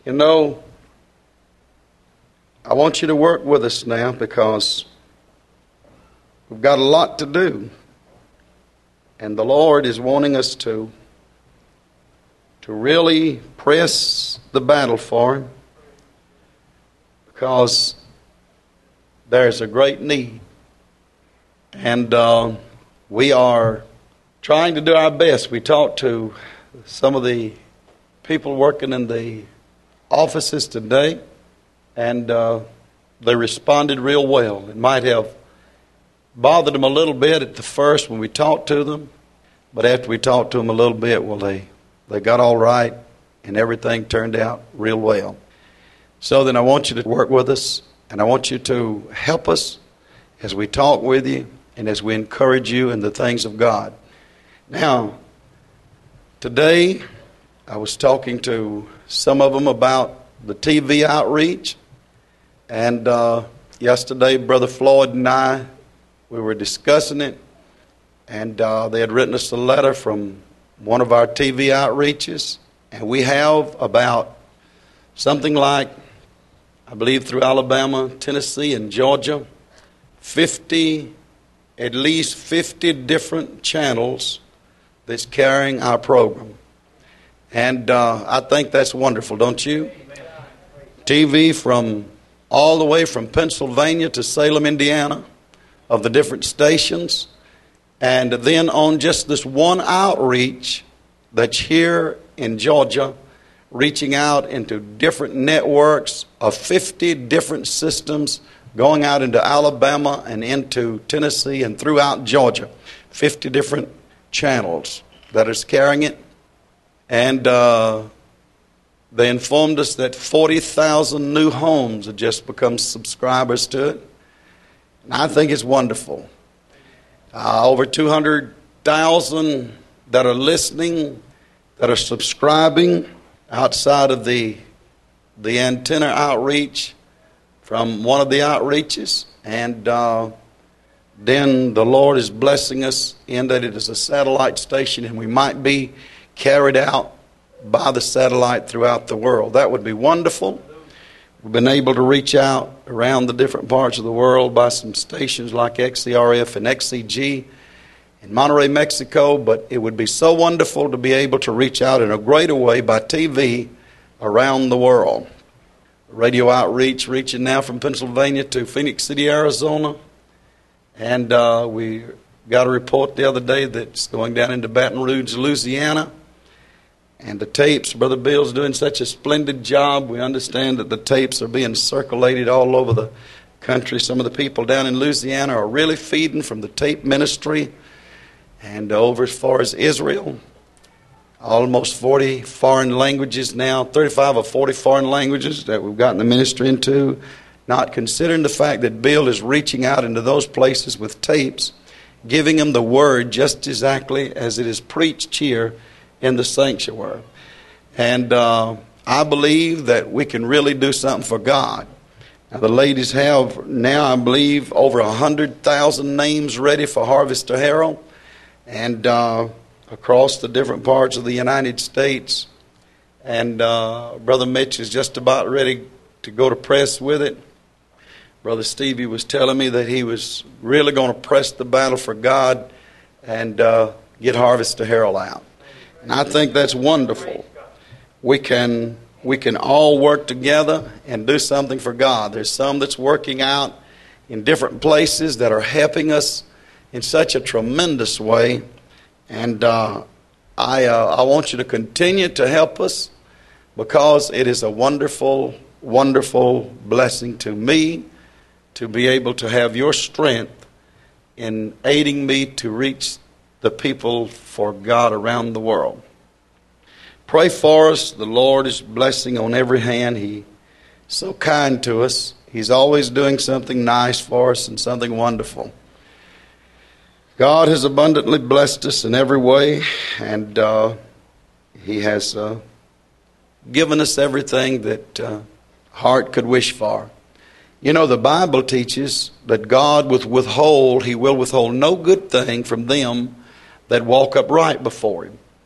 You know, I want you to work with us now because we've got a lot to do. And the Lord is wanting us to really press the battle for Him because there's a great need. And we are trying to do our best. We talked to some of the people working in the offices today, and they responded real well. It might have bothered them a little bit at the first when we talked to them, but after we talked to them a little bit, well, they got all right, and everything turned out real well. So then I want you to work with us, and I want you to help us as we talk with you and as we encourage you in the things of God. Now, today I was talking to some of them about the TV outreach, and yesterday Brother Floyd and I, we were discussing it, and they had written us a letter from one of our TV outreaches, and we have about something like, I believe through Alabama, Tennessee, and Georgia, at least 50 different channels that's carrying our program. And I think that's wonderful, don't you? TV from all the way from Pennsylvania to Salem, Indiana, of the different stations. And then on just this one outreach that's here in Georgia, reaching out into different networks of 50 different systems, going out into Alabama and into Tennessee and throughout Georgia. 50 different channels that is carrying it. And they informed us that 40,000 new homes have just become subscribers to it. And I think it's wonderful. Over 200,000 that are listening, that are subscribing outside of the antenna outreach from one of the outreaches. And then the Lord is blessing us in that it is a satellite station and we might be carried out by the satellite throughout the world. That would be wonderful. We've been able to reach out around the different parts of the world by some stations like XCRF and XCG in Monterrey, Mexico, but it would be so wonderful to be able to reach out in a greater way by TV around the world. Radio outreach reaching now from Pennsylvania to Phoenix City, Arizona, and we got a report the other day that's going down into Baton Rouge, Louisiana. And the tapes, Brother Bill's doing such a splendid job. We understand that the tapes are being circulated all over the country. Some of the people down in Louisiana are really feeding from the tape ministry. And over as far as Israel, almost 40 foreign languages now, 35 or 40 foreign languages that we've gotten the ministry into. Not considering the fact that Bill is reaching out into those places with tapes, giving them the word just exactly as it is preached here in the sanctuary. And I believe that we can really do something for God. Now, the ladies have now, I believe, over 100,000 names ready for Harvest to Herald, and across the different parts of the United States. And Brother Mitch is just about ready to go to press with it. Brother Stevie was telling me that he was really going to press the battle for God and get Harvest to Herald out. And I think that's wonderful. We can all work together and do something for God. There's some that's working out in different places that are helping us in such a tremendous way. And I want you to continue to help us because it is a wonderful, wonderful blessing to me to be able to have your strength in aiding me to reach the people for God around the world. Pray for us. The Lord is blessing on every hand. He's so kind to us. He's always doing something nice for us and something wonderful. God has abundantly blessed us in every way, and He has given us everything that heart could wish for. You know, the Bible teaches that God He will withhold no good thing from them that walk upright before Him.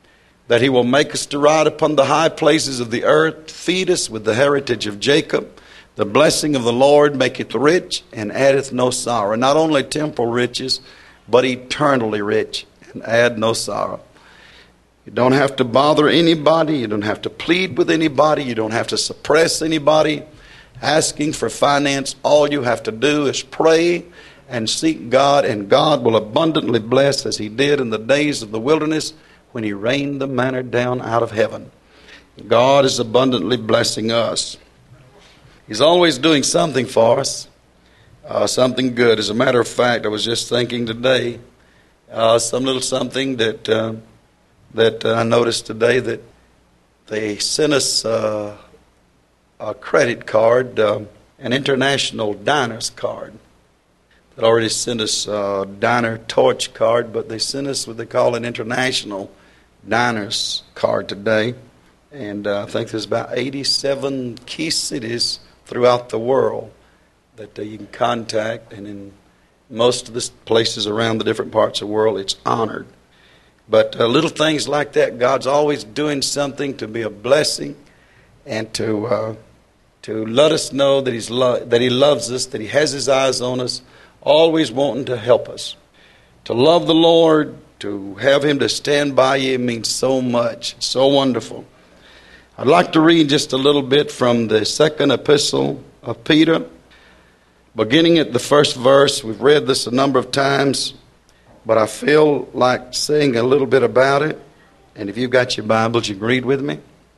that he will make us to ride upon the high places of the earth, feed us with the heritage of Jacob. The blessing of the Lord maketh rich and addeth no sorrow. Not only temporal riches, but eternally rich and add no sorrow. You don't have to bother anybody. You don't have to plead with anybody. You don't have to suppress anybody asking for finance. All you have to do is pray and seek God, and God will abundantly bless, as he did in the days of the wilderness when he rained the manna down out of heaven. God is abundantly blessing us. He's always doing something for us, something good. As a matter of fact, I was just thinking today, some little something that I noticed today, that they sent us a credit card, an International Diners card. They already sent us a Diner Torch card, but they sent us what they call an International Diners card today. And I think there's about 87 key cities throughout the world that you can contact, and in most of the places around the different parts of the world, it's honored. But little things like that, God's always doing something to be a blessing and to let us know that that he loves us, that he has his eyes on us, always wanting to help us. To love the Lord, to have him to stand by you means so much, so wonderful. I'd like to read just a little bit from the second epistle of Peter, beginning at the first verse. We've read this a number of times, but I feel like saying a little bit about it. And if you've got your Bibles, you can read with me.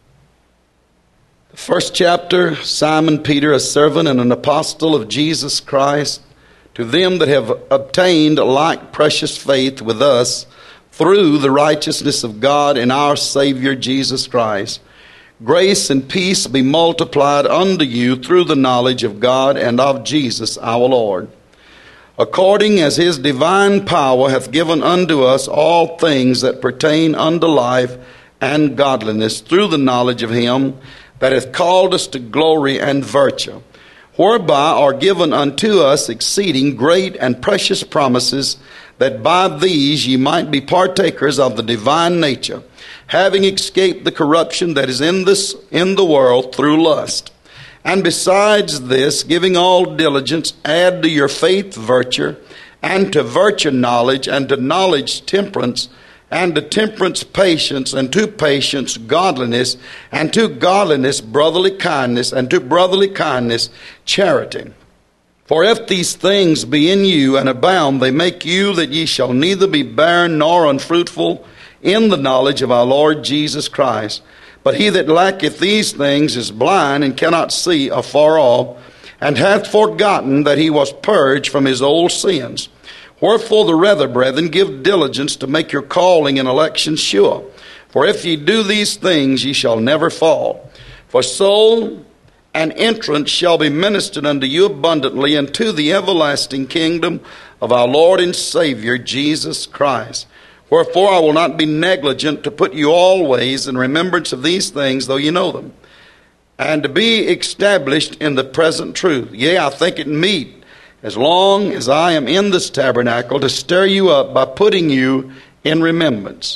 The first chapter, Simon Peter, a servant and an apostle of Jesus Christ, to them that have obtained like precious faith with us through the righteousness of God and our Savior Jesus Christ, grace and peace be multiplied unto you through the knowledge of God and of Jesus our Lord, according as his divine power hath given unto us all things that pertain unto life and godliness, through the knowledge of him that hath called us to glory and virtue, whereby are given unto us exceeding great and precious promises, that by these ye might be partakers of the divine nature, having escaped the corruption that is in the world through lust. And besides this, giving all diligence, add to your faith virtue, and to virtue knowledge, and to knowledge temperance, and to temperance patience, and to patience godliness, and to godliness brotherly kindness, and to brotherly kindness charity. For if these things be in you and abound, they make you that ye shall neither be barren nor unfruitful in the knowledge of our Lord Jesus Christ. But he that lacketh these things is blind, and cannot see afar off, and hath forgotten that he was purged from his old sins. Wherefore the rather, brethren, give diligence to make your calling and election sure. For if ye do these things, ye shall never fall. For so an entrance shall be ministered unto you abundantly into the everlasting kingdom of our Lord and Savior Jesus Christ. Wherefore I will not be negligent to put you always in remembrance of these things, though you know them, and to be established in the present truth. Yea, I think it meet, as long as I am in this tabernacle, to stir you up by putting you in remembrance,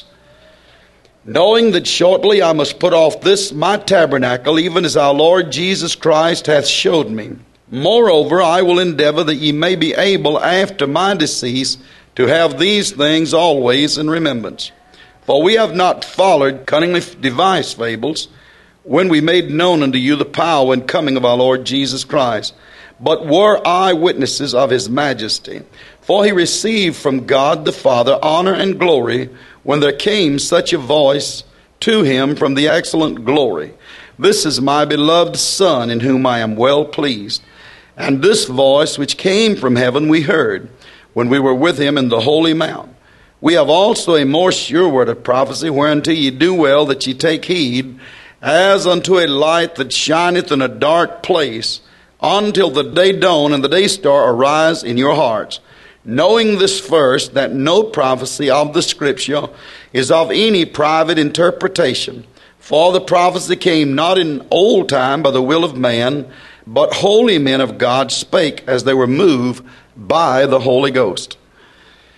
knowing that shortly I must put off this my tabernacle, even as our Lord Jesus Christ hath showed me. Moreover, I will endeavor that ye may be able after my decease to have these things always in remembrance. For we have not followed cunningly devised fables, when we made known unto you the power and coming of our Lord Jesus Christ, but were eyewitnesses of his majesty. For he received from God the Father honor and glory, when there came such a voice to him from the excellent glory, This is my beloved Son, in whom I am well pleased. And this voice which came from heaven we heard, when we were with him in the holy mount. We have also a more sure word of prophecy, whereunto ye do well that ye take heed, as unto a light that shineth in a dark place, until the day dawn and the day star arise in your hearts. Knowing this first, that no prophecy of the Scripture is of any private interpretation. For the prophecy came not in old time by the will of man, but holy men of God spake as they were moved by the Holy Ghost.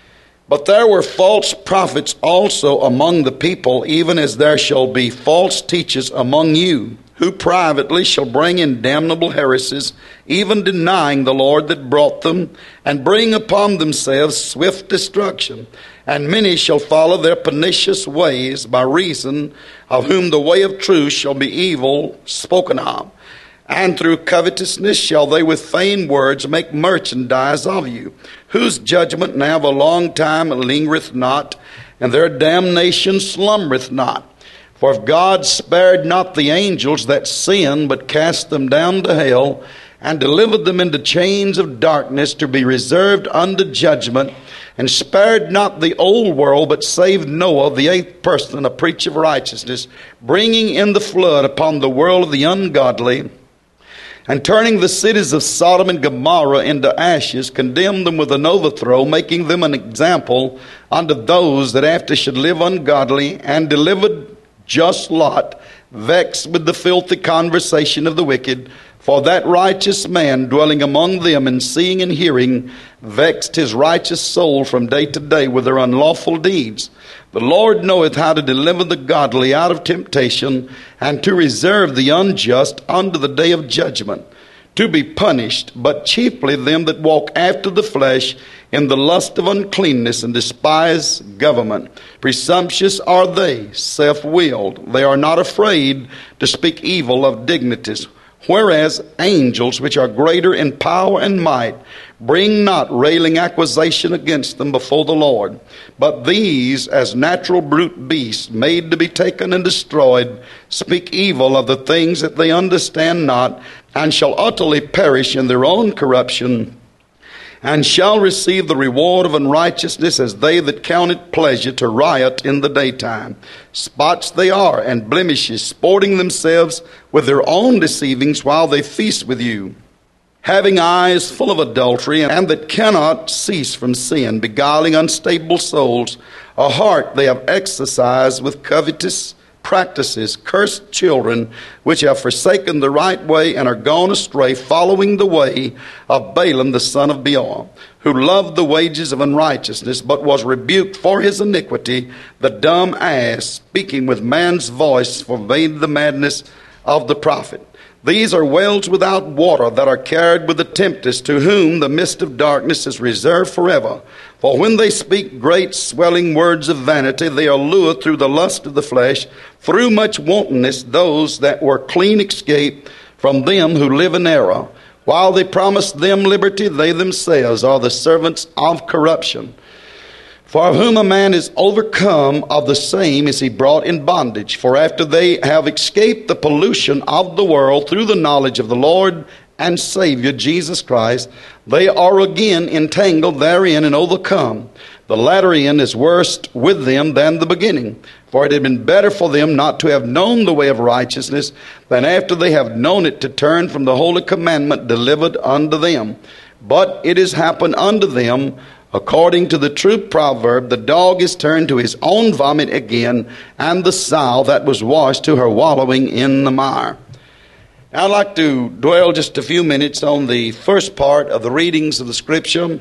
But there were false prophets also among the people, even as there shall be false teachers among you, who privately shall bring in damnable heresies, even denying the Lord that brought them, and bring upon themselves swift destruction. And many shall follow their pernicious ways, by reason of whom the way of truth shall be evil spoken of. And through covetousness shall they with feigned words make merchandise of you, whose judgment now of a long time lingereth not, and their damnation slumbereth not. For if God spared not the angels that sinned, but cast them down to hell, and delivered them into chains of darkness to be reserved unto judgment, and spared not the old world, but saved Noah, the eighth person, a preacher of righteousness, bringing in the flood upon the world of the ungodly, and turning the cities of Sodom and Gomorrah into ashes, condemned them with an overthrow, making them an example unto those that after should live ungodly, and delivered just Lot, vexed with the filthy conversation of the wicked. For that righteous man dwelling among them, and seeing and hearing, vexed his righteous soul from day to day with their unlawful deeds. The Lord knoweth how to deliver the godly out of temptation, and to reserve the unjust unto the day of judgment, to be punished, but chiefly them that walk after the flesh in the lust of uncleanness, and despise government. Presumptuous are they, self-willed. They are not afraid to speak evil of dignities. Whereas angels, which are greater in power and might, bring not railing accusation against them before the Lord. But these, as natural brute beasts, made to be taken and destroyed, speak evil of the things that they understand not, and shall utterly perish in their own corruption, and shall receive the reward of unrighteousness, as they that count it pleasure to riot in the daytime. Spots they are, and blemishes, sporting themselves with their own deceivings while they feast with you, having eyes full of adultery, and that cannot cease from sin, beguiling unstable souls. A heart they have exercised with covetous practices, cursed children, which have forsaken the right way and are gone astray, following the way of Balaam the son of Beor, who loved the wages of unrighteousness, but was rebuked for his iniquity. The dumb ass, speaking with man's voice, forbade the madness of the prophet. These are wells without water, that are carried with the tempest, to whom the mist of darkness is reserved forever. For when they speak great swelling words of vanity, they are lured through the lust of the flesh, through much wantonness, those that were clean escape from them who live in error. While they promise them liberty, they themselves are the servants of corruption. For of whom a man is overcome, of the same is he brought in bondage. For after they have escaped the pollution of the world through the knowledge of the Lord and Savior Jesus Christ, they are again entangled therein and overcome. The latter end is worse with them than the beginning. For it had been better for them not to have known the way of righteousness, than after they have known it to turn from the holy commandment delivered unto them. But it has happened unto them, according to the true proverb, the dog is turned to his own vomit again, and the sow that was washed to her wallowing in the mire. Now, I'd like to dwell just a few minutes on the first part of the readings of the Scripture.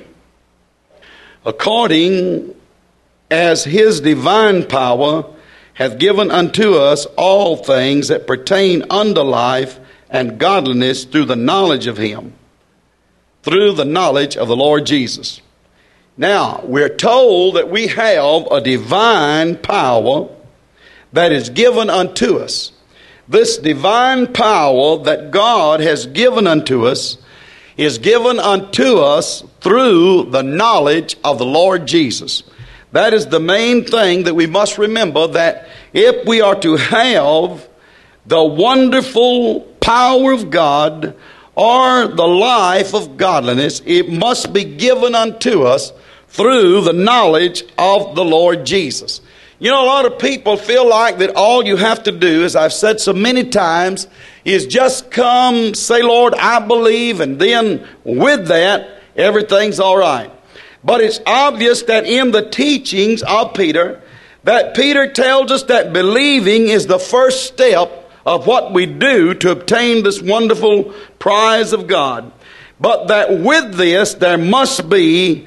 According as his divine power hath given unto us all things that pertain unto life and godliness, through the knowledge of him, through the knowledge of the Lord Jesus. Now, we're told that we have a divine power that is given unto us. This divine power that God has given unto us is given unto us through the knowledge of the Lord Jesus. That is the main thing that we must remember, that if we are to have the wonderful power of God or the life of godliness, it must be given unto us through the knowledge of the Lord Jesus. You know, a lot of people feel like that all you have to do, as I've said so many times, is just come, say, Lord, I believe, and then with that, everything's all right. But it's obvious that in the teachings of Peter, that Peter tells us that believing is the first step of what we do to obtain this wonderful prize of God. But that with this, there must be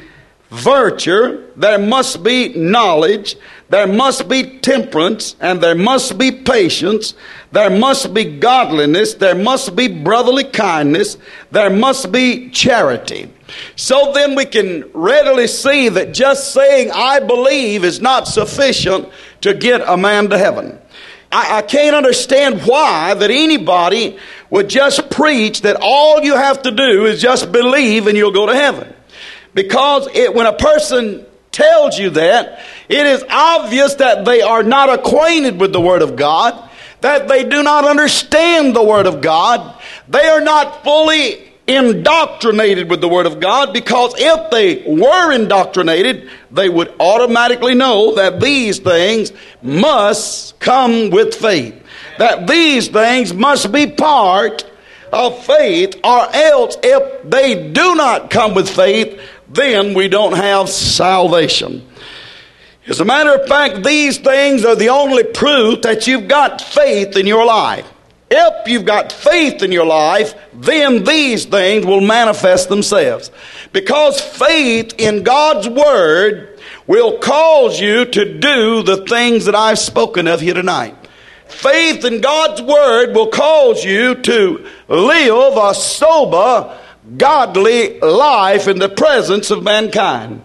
virtue, there must be knowledge, there must be temperance, and there must be patience, there must be godliness, there must be brotherly kindness, there must be charity. So then we can readily see that just saying I believe is not sufficient to get a man to heaven. I can't understand why that anybody would just preach that all you have to do is just believe and you'll go to heaven. Because when a person tells you that, it is obvious that they are not acquainted with the Word of God, that they do not understand the Word of God. They are not fully indoctrinated with the Word of God, because if they were indoctrinated, they would automatically know that these things must come with faith, that these things must be part of faith, or else if they do not come with faith, then we don't have salvation. As a matter of fact, these things are the only proof that you've got faith in your life. If you've got faith in your life, then these things will manifest themselves. Because faith in God's Word will cause you to do the things that I've spoken of here tonight. Faith in God's Word will cause you to live a sober, godly life in the presence of mankind.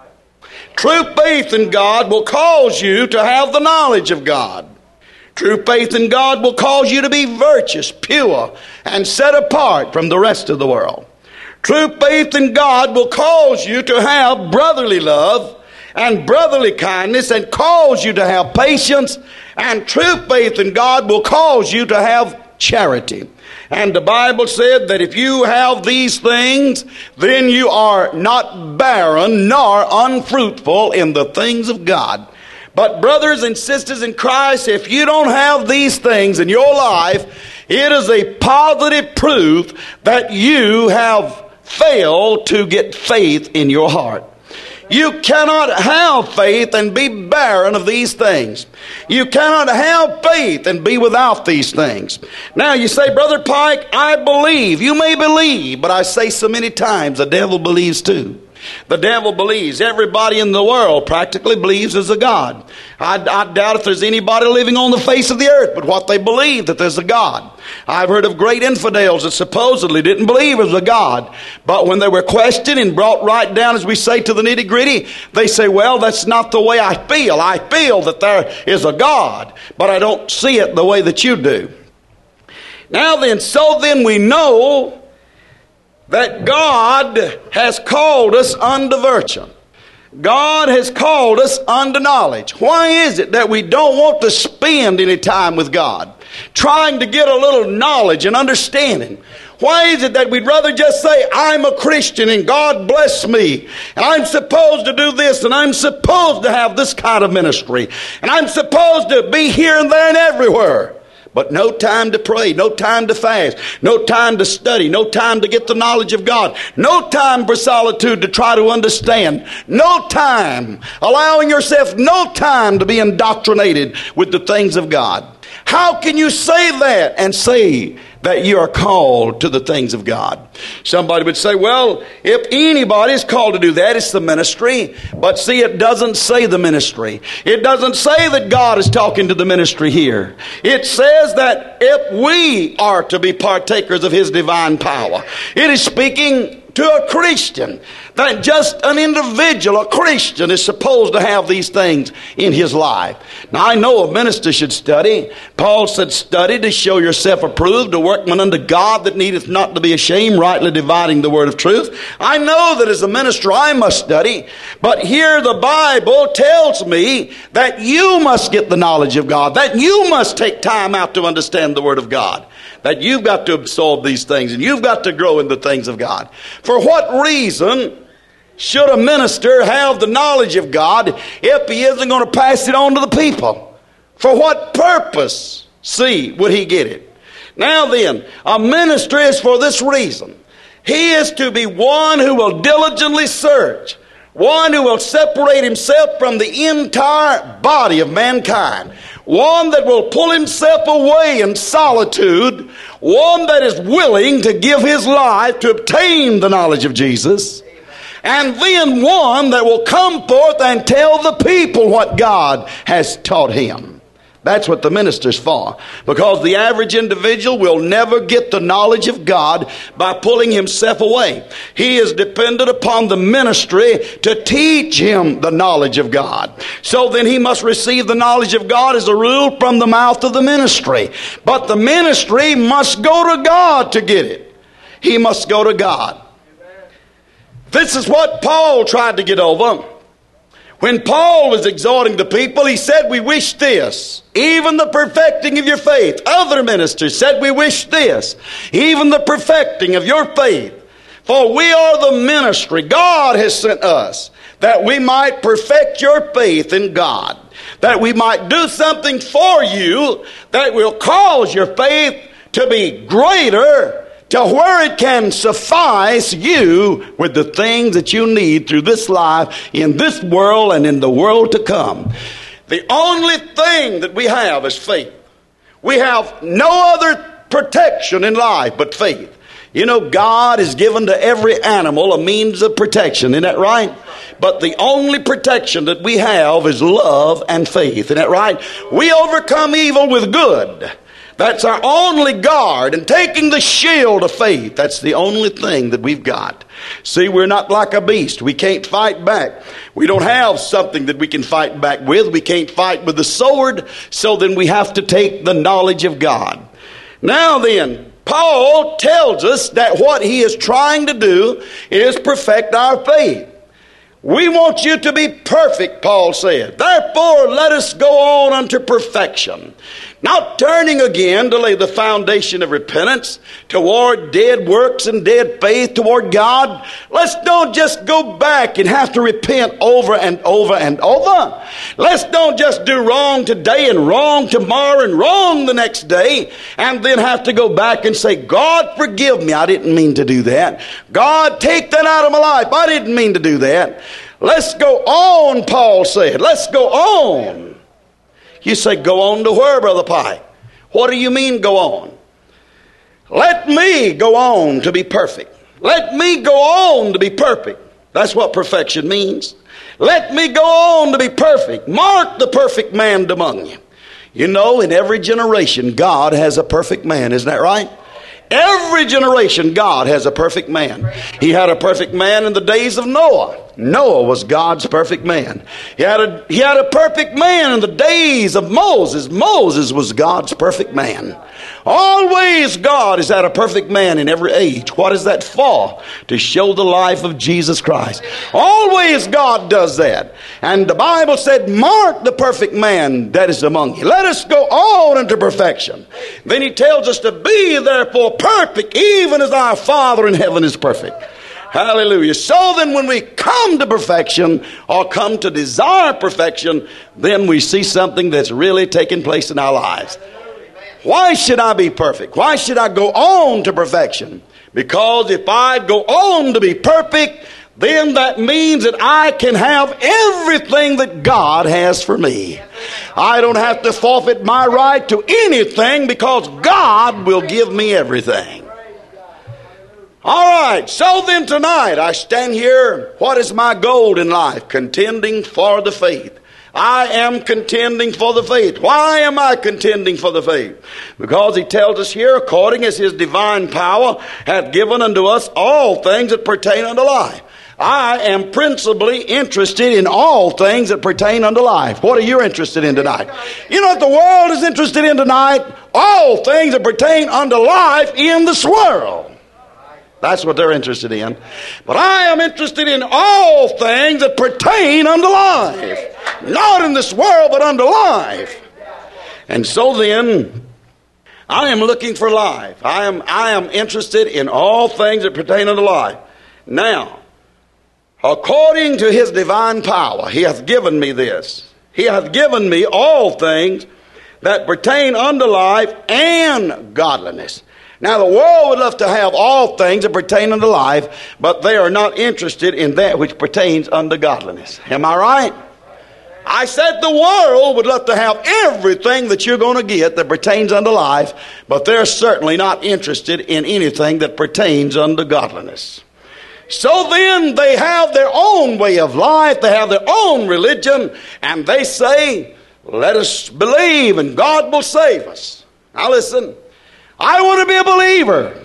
True faith in God will cause you to have the knowledge of God. True faith in God will cause you to be virtuous, pure, and set apart from the rest of the world. True faith in God will cause you to have brotherly love and brotherly kindness, and cause you to have patience. And true faith in God will cause you to have charity. And the Bible said that if you have these things, then you are not barren nor unfruitful in the things of God. But brothers and sisters in Christ, if you don't have these things in your life, it is a positive proof that you have failed to get faith in your heart. You cannot have faith and be barren of these things. You cannot have faith and be without these things. Now you say, Brother Pike, I believe. You may believe, but I say so many times, the devil believes too. The devil believes. Everybody in the world practically believes there's a God. I doubt if there's anybody living on the face of the earth but what they believe, that there's a God. I've heard of great infidels that supposedly didn't believe there was a God. But when they were questioned and brought right down, as we say, to the nitty gritty, they say, well, that's not the way I feel. I feel that there is a God, but I don't see it the way that you do. Now then, so then we know that God has called us unto virtue. God has called us unto knowledge. Why is it that we don't want to spend any time with God trying to get a little knowledge and understanding? Why is it that we'd rather just say, I'm a Christian and God bless me, and I'm supposed to do this, and I'm supposed to have this kind of ministry, and I'm supposed to be here and there and everywhere? But no time to pray, no time to fast, no time to study, no time to get the knowledge of God, no time for solitude to try to understand, no time, allowing yourself no time to be indoctrinated with the things of God. How can you say that and say that you are called to the things of God? Somebody would say, well, if anybody is called to do that, it's the ministry. But see, it doesn't say the ministry. It doesn't say that God is talking to the ministry here. It says that if we are to be partakers of His divine power, it is speaking to a Christian, that just an individual, a Christian, is supposed to have these things in his life. Now, I know a minister should study. Paul said, study to show yourself approved, a workman unto God that needeth not to be ashamed, rightly dividing the word of truth. I know that as a minister I must study, but here the Bible tells me that you must get the knowledge of God, that you must take time out to understand the word of God, that you've got to absorb these things and you've got to grow in the things of God. For what reason should a minister have the knowledge of God if he isn't going to pass it on to the people? For what purpose, would he get it? Now then, a minister is for this reason. He is to be one who will diligently search, one who will separate himself from the entire body of mankind, one that will pull himself away in solitude, one that is willing to give his life to obtain the knowledge of Jesus, And then one that will come forth and tell the people what God has taught him. That's what the minister's for. Because the average individual will never get the knowledge of God by pulling himself away. He is dependent upon the ministry to teach him the knowledge of God. So then he must receive the knowledge of God as a rule from the mouth of the ministry. But the ministry must go to God to get it. He must go to God. This is what Paul tried to get over. When Paul was exhorting the people, he said, we wish this, even the perfecting of your faith. Other ministers said, we wish this, even the perfecting of your faith. For we are the ministry God has sent us, that we might perfect your faith in God, that we might do something for you that will cause your faith to be greater, to where it can suffice you with the things that you need through this life, in this world, and in the world to come. The only thing that we have is faith. We have no other protection in life but faith. You know, God has given to every animal a means of protection. Isn't that right? But the only protection that we have is love and faith. Isn't that right? We overcome evil with good. That's our only guard, and taking the shield of faith, that's the only thing that we've got. See, we're not like a beast. We can't fight back. We don't have something that we can fight back with. We can't fight with the sword, so then we have to take the knowledge of God. Now then, Paul tells us that what he is trying to do is perfect our faith. We want you to be perfect, Paul said. Therefore, let us go on unto perfection. Not turning again to lay the foundation of repentance toward dead works and dead faith toward God. Let's don't just go back and have to repent over and over and over. Let's don't just do wrong today and wrong tomorrow and wrong the next day and then have to go back and say, God, forgive me. I didn't mean to do that. God, take that out of my life. I didn't mean to do that. Let's go on, Paul said. Let's go on. You say, go on to where, Brother Pike? What do you mean go on? Let me go on to be perfect. Let me go on to be perfect. That's what perfection means. Let me go on to be perfect. Mark the perfect man among you. You know, in every generation, God has a perfect man. Isn't that right? Every generation, God has a perfect man. He had a perfect man in the days of Noah. Noah was God's perfect man. He had a perfect man in the days of Moses. Moses was God's perfect man. Always God has had a perfect man in every age. What is that for? To show the life of Jesus Christ. Always God does that. And the Bible said, mark the perfect man that is among you. Let us go on into perfection. Then he tells us to be therefore perfect, even as our Father in heaven is perfect. Hallelujah. So then when we come to perfection or come to desire perfection, then we see something that's really taking place in our lives. Why should I be perfect? Why should I go on to perfection? Because if I go on to be perfect, then that means that I can have everything that God has for me. I don't have to forfeit my right to anything because God will give me everything. All right, so then tonight I stand here. What is my goal in life? Contending for the faith. I am contending for the faith. Why am I contending for the faith? Because he tells us here, according as his divine power hath given unto us all things that pertain unto life. I am principally interested in all things that pertain unto life. What are you interested in tonight? You know what the world is interested in tonight? All things that pertain unto life in this world. That's what they're interested in. But I am interested in all things that pertain unto life. Not in this world, but unto life. And so then, I am looking for life. I am interested in all things that pertain unto life. Now, according to his divine power, he hath given me this. He hath given me all things that pertain unto life and godliness. Now, the world would love to have all things that pertain unto life, but they are not interested in that which pertains unto godliness. Am I right? I said the world would love to have everything that you're going to get that pertains unto life, but they're certainly not interested in anything that pertains unto godliness. So then they have their own way of life. They have their own religion. And they say, let us believe and God will save us. Now listen, I want to be a believer.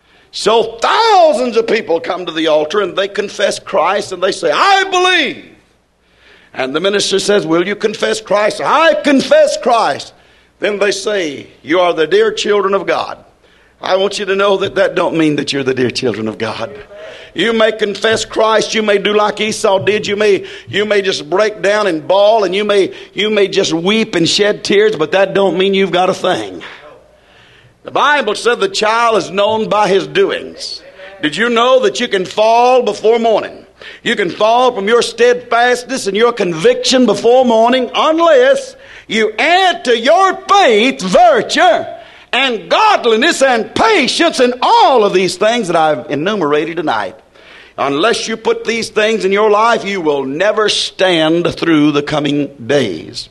So thousands of people come to the altar and they confess Christ and they say, I believe. And the minister says, will you confess Christ? I confess Christ. Then they say, you are the dear children of God. I want you to know that that don't mean that you're the dear children of God. You may confess Christ. You may do like Esau did. You may just break down and bawl, and you may just weep and shed tears, but that don't mean you've got a thing. The Bible said the child is known by his doings. Did you know that you can fall before morning? You can fall from your steadfastness and your conviction before morning unless you add to your faith virtue and godliness and patience and all of these things that I've enumerated tonight. Unless you put these things in your life, you will never stand through the coming days.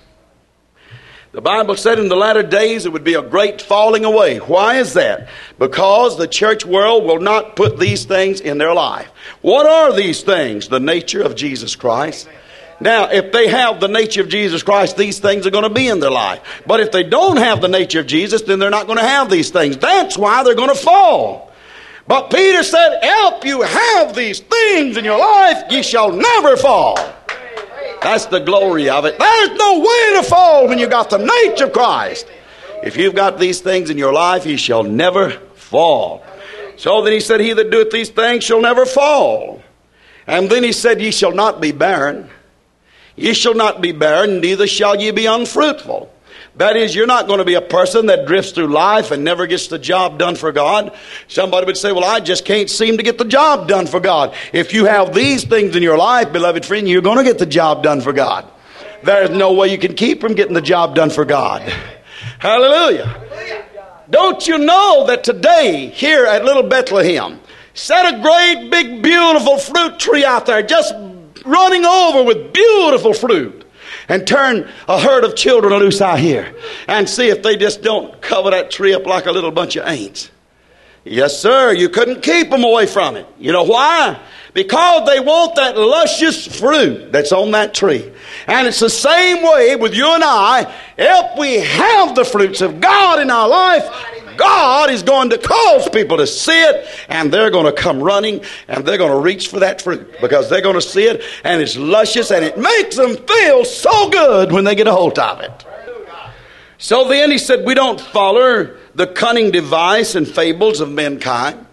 The Bible said in the latter days it would be a great falling away. Why is that? Because the church world will not put these things in their life. What are these things? The nature of Jesus Christ. Now, if they have the nature of Jesus Christ, these things are going to be in their life. But if they don't have the nature of Jesus, then they're not going to have these things. That's why they're going to fall. But Peter said, if you have these things in your life, ye shall never fall. That's the glory of it. There's no way to fall when you got the nature of Christ. If you've got these things in your life, ye shall never fall. So then he said, he that doeth these things shall never fall. And then he said, ye shall not be barren. Ye shall not be barren, neither shall ye be unfruitful. That is, you're not going to be a person that drifts through life and never gets the job done for God. Somebody would say, well, I just can't seem to get the job done for God. If you have these things in your life, beloved friend, you're going to get the job done for God. There's no way you can keep from getting the job done for God. Hallelujah. Don't you know that today, here at Little Bethlehem, set a great, big, beautiful fruit tree out there, just running over with beautiful fruit. And turn a herd of children loose out here and see if they just don't cover that tree up like a little bunch of ants. Yes, sir, you couldn't keep them away from it. You know why? Because they want that luscious fruit that's on that tree. And it's the same way with you and I. If we have the fruits of God in our life, God is going to cause people to see it, and they're going to come running, and they're going to reach for that fruit because they're going to see it, and it's luscious, and it makes them feel so good when they get a hold of it. So then he said, we don't follow the cunning device and fables of mankind.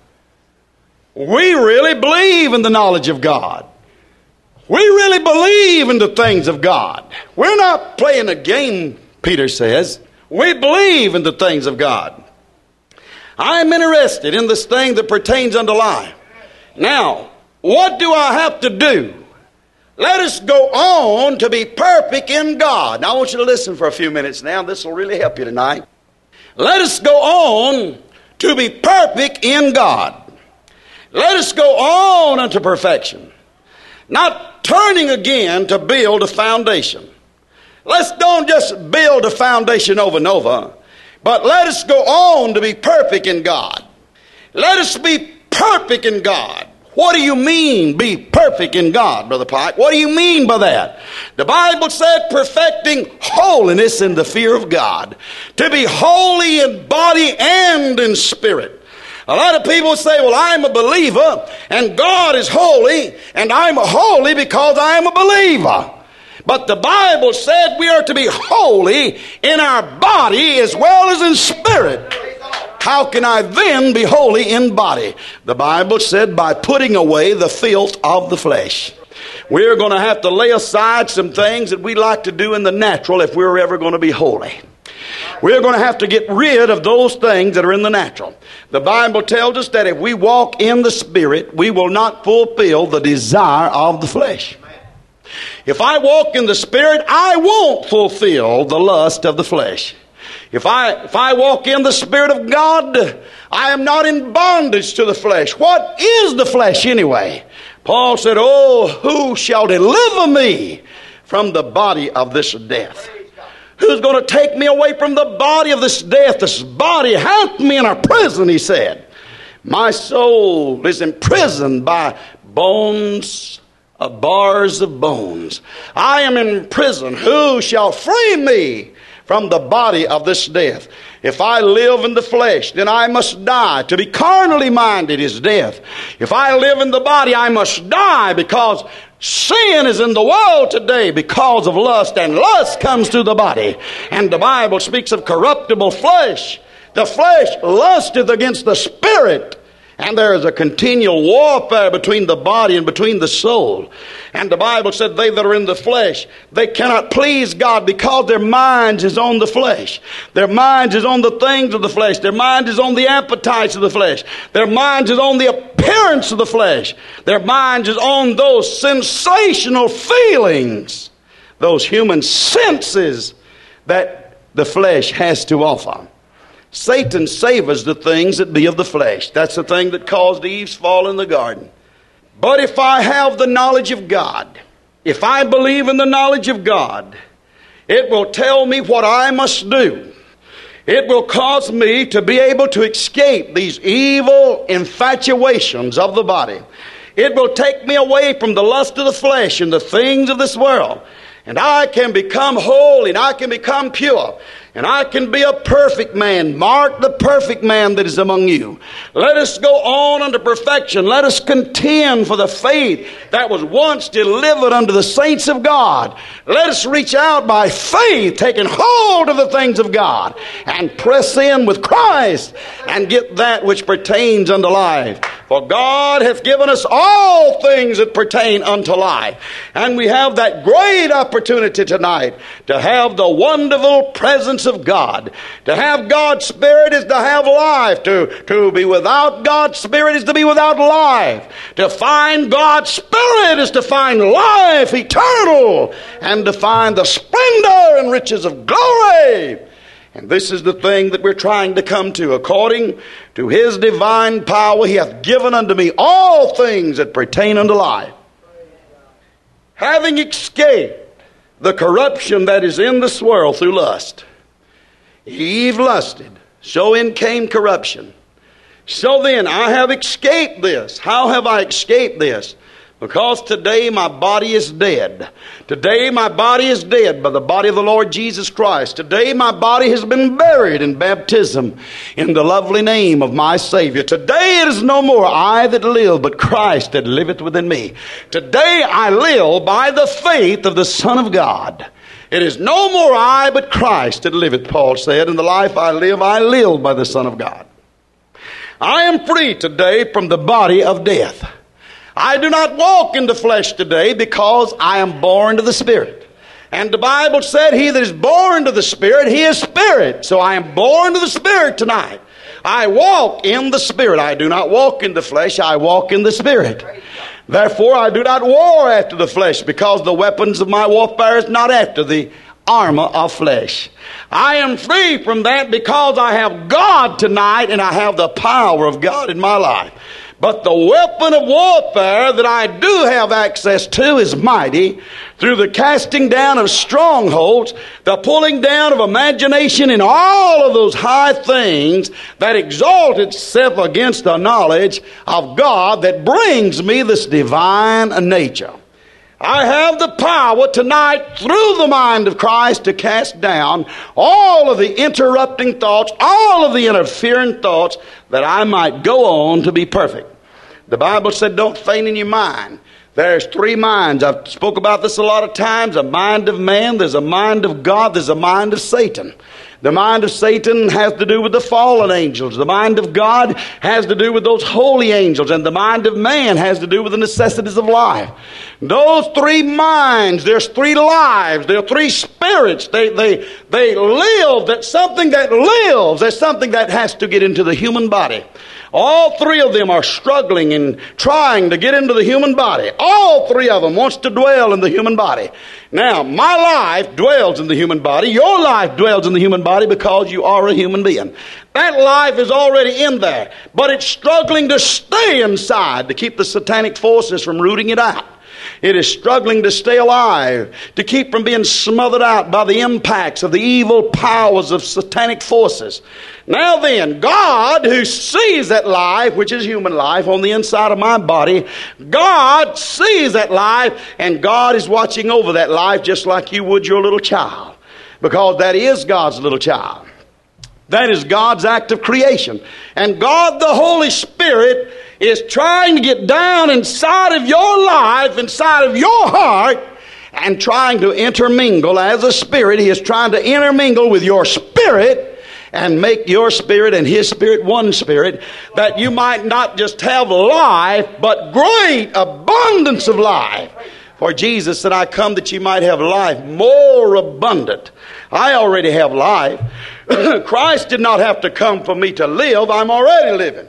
We really believe in the knowledge of God. We really believe in the things of God. We're not playing a game, Peter says. We believe in the things of God. I am interested in this thing that pertains unto life. Now, what do I have to do? Let us go on to be perfect in God. Now, I want you to listen for a few minutes now. This will really help you tonight. Let us go on to be perfect in God. Let us go on unto perfection. Not turning again to build a foundation. Let's don't just build a foundation over and over. But let us go on to be perfect in God. Let us be perfect in God. What do you mean, be perfect in God, Brother Pike? What do you mean by that? The Bible said perfecting holiness in the fear of God. To be holy in body and in spirit. A lot of people say, well, I'm a believer and God is holy and I'm holy because I am a believer. But the Bible said we are to be holy in our body as well as in spirit. How can I then be holy in body? The Bible said by putting away the filth of the flesh. We're going to have to lay aside some things that we like to do in the natural if we're ever going to be holy. We're going to have to get rid of those things that are in the natural. The Bible tells us that if we walk in the Spirit, we will not fulfill the desire of the flesh. If I walk in the Spirit, I won't fulfill the lust of the flesh. If I walk in the Spirit of God, I am not in bondage to the flesh. What is the flesh anyway? Paul said, oh, who shall deliver me from the body of this death? Who's going to take me away from the body of this death? This body hath me in a prison, he said. My soul is imprisoned by bones of bars of bones. I am in prison. Who shall free me from the body of this death? If I live in the flesh, then I must die. To be carnally minded is death. If I live in the body, I must die, because sin is in the world today because of lust, and lust comes through the body. And the Bible speaks of corruptible flesh. The flesh lusteth against the spirit. And there is a continual warfare between the body and between the soul. And the Bible said they that are in the flesh, they cannot please God, because their minds is on the flesh. Their minds is on the things of the flesh. Their mind is on the appetites of the flesh. Their minds is on the appearance of the flesh. Their minds is on those sensational feelings, those human senses that the flesh has to offer. Satan savors the things that be of the flesh. That's the thing that caused Eve's fall in the garden. But if I have the knowledge of God, if I believe in the knowledge of God, it will tell me what I must do. It will cause me to be able to escape these evil infatuations of the body. It will take me away from the lust of the flesh and the things of this world. And I can become holy, and I can become pure. And I can be a perfect man. Mark the perfect man that is among you. Let us go on unto perfection. Let us contend for the faith that was once delivered unto the saints of God. Let us reach out by faith, taking hold of the things of God, and press in with Christ and get that which pertains unto life. For God hath given us all things that pertain unto life. And we have that great opportunity tonight to have the wonderful presence of God. To have God's Spirit is to have life. To be without God's Spirit is to be without life. To find God's Spirit is to find life eternal, and to find the splendor and riches of glory. And this is the thing that we're trying to come to. According to His divine power, He hath given unto me all things that pertain unto life. Having escaped the corruption that is in this world through lust. Eve lusted, so in came corruption. So then, I have escaped this. How have I escaped this? Because today my body is dead. Today my body is dead by the body of the Lord Jesus Christ. Today my body has been buried in baptism in the lovely name of my Savior. Today it is no more I that live, but Christ that liveth within me. Today I live by the faith of the Son of God. It is no more I, but Christ that liveth, Paul said. In the life I live by the Son of God. I am free today from the body of death. I do not walk in the flesh today, because I am born to the Spirit. And the Bible said, he that is born to the Spirit, he is Spirit. So I am born to the Spirit tonight. I walk in the Spirit. I do not walk in the flesh, I walk in the Spirit. Therefore I do not war after the flesh, because the weapons of my warfare is not after the armor of flesh. I am free from that, because I have God tonight, and I have the power of God in my life. But the weapon of warfare that I do have access to is mighty through the casting down of strongholds, the pulling down of imagination, and all of those high things that exalt itself against the knowledge of God that brings me this divine nature. I have the power tonight through the mind of Christ to cast down all of the interrupting thoughts, all of the interfering thoughts, that I might go on to be perfect. The Bible said, don't faint in your mind. There's three minds. I've spoke about this a lot of times. A mind of man, there's a mind of God, there's a mind of Satan. The mind of Satan has to do with the fallen angels. The mind of God has to do with those holy angels. And the mind of man has to do with the necessities of life. Those three minds, there's three lives, there are three spirits. They live. That's something that lives. There's something that has to get into the human body. All three of them are struggling and trying to get into the human body. All three of them wants to dwell in the human body. Now, my life dwells in the human body. Your life dwells in the human body, because you are a human being. That life is already in there, but it's struggling to stay inside to keep the satanic forces from rooting it out. It is struggling to stay alive, to keep from being smothered out by the impacts of the evil powers of satanic forces. Now then, God, who sees that life, which is human life, on the inside of my body, God sees that life, and God is watching over that life just like you would your little child, because that is God's little child. That is God's act of creation. And God the Holy Spirit is trying to get down inside of your life, inside of your heart, and trying to intermingle as a spirit. He is trying to intermingle with your spirit and make your spirit and His spirit one spirit, that you might not just have life, but great abundance of life. For Jesus said, I come that you might have life more abundant. I already have life. Christ did not have to come for me to live. I'm already living.